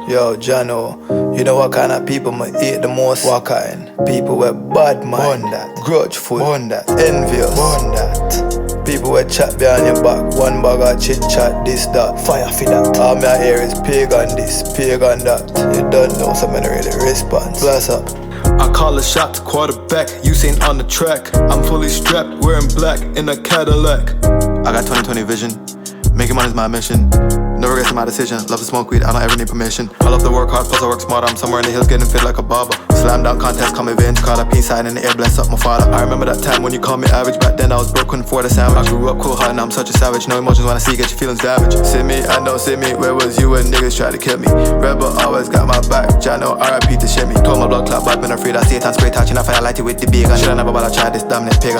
Yo, Jano, you know what kind of people me hate the most? What kind? People with bad mind, that grudgeful, that envious, that people with chat behind your back, one bag of chit chat, this, that, fire for that. All me hear is pagan this, pagan that. You don't know, so many really respond. Bless up. I call a shot to quarterback, Usain on the track. I'm fully strapped, wearing black in a Cadillac. I got 20/20 vision, making money's my mission. No regrets in my decision, love to smoke weed, I don't ever need permission. I love to work hard, plus I work smart, I'm somewhere in the hills getting fit like a barber. Slam down contest, call me Vince, caught a peace sign in the air, bless up my father. I remember that time when you called me average, back then I was broke, couldn't afford a sandwich. I grew up cool hard, now I'm such a savage, no emotions when I see you get your feelings damaged. See me, I know, see me, where was you when niggas tried to kill me? Rebel always got my back, Jano, RIP to shimmy. Told my blood clot, bad men afraid, I see it on spray touching, I fire light it with the big gun. Shoulda never bother tried this dominant pagan.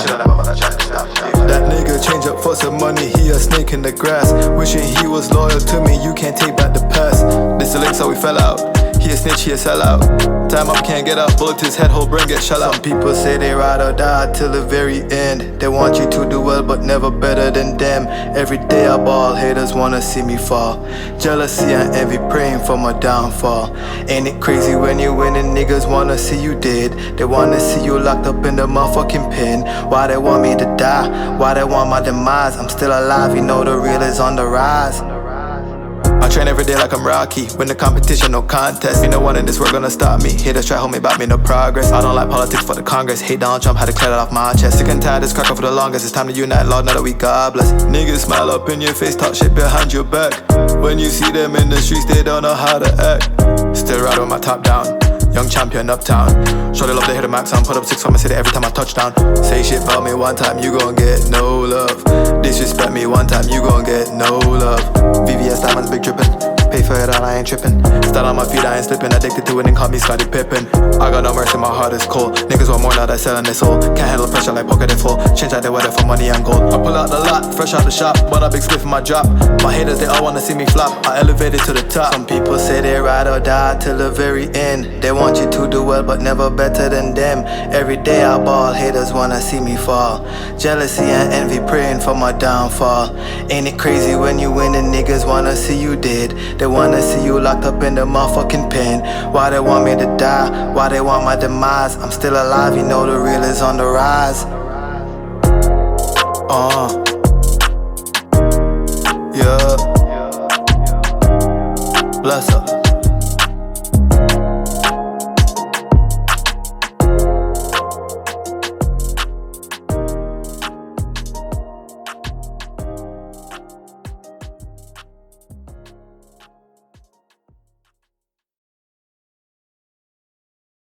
That nigga change up for some money, he a snake in the grass. Wishing he was loyal to me, you can't take back the past. This the link so we fell out, he a snitch, he a sellout. Time up can't get out, bullet to his head, whole brain get shell out. Some people say they ride or die till the very end. They want you to do well but never better than them. Every day I ball, haters wanna see me fall. Jealousy and envy praying for my downfall. Ain't it crazy when you win and niggas wanna see you dead? They wanna see you locked up in the motherfucking pen. Why they want me to die? Why they want my demise? I'm still alive, you know the real is on the rise. I train every day like I'm Rocky. Win the competition, no contest. Ain't no one in this world gonna stop me. Haters try hold me back, me no progress. I don't like politics for the Congress. Hate Donald Trump, had to clear that off my chest. Sick and tired, this cracker for the longest. It's time to unite, Lord, now that we God bless. Niggas smile up in your face, talk shit behind your back. When you see them in the streets, they don't know how to act. Still ride with my top down, young champion uptown. Sure they love to hear the max sound. Put up 6 for my city every time I touch down. Say shit about me one time, you gon' get no love. Disrespect me one time, you gon' get no love. VVS diamonds big drippin', pay for it all, I ain't trippin'. Start on my feet, I ain't slippin'. Addicted to it and call me Scottie Pippen. I got no mercy, my heart is cold. Niggas want more now that selling their soul. Can't handle pressure like pocket it full. Change out the weather for money and gold. I pull out the lot, fresh out the shop, but a big spliff in my drop. My haters, they all wanna see me flop. I elevated to the top. Some people say they ride or die till the very end. They want you to do well, but never better than them. Every day I ball, haters wanna see me fall. Jealousy and envy praying for my downfall. Ain't it crazy when you win and niggas wanna see you dead? They wanna see you locked up in the motherfucking pen. Why they want me to die? Why they want my demise? I'm still alive, you know the real is on the rise.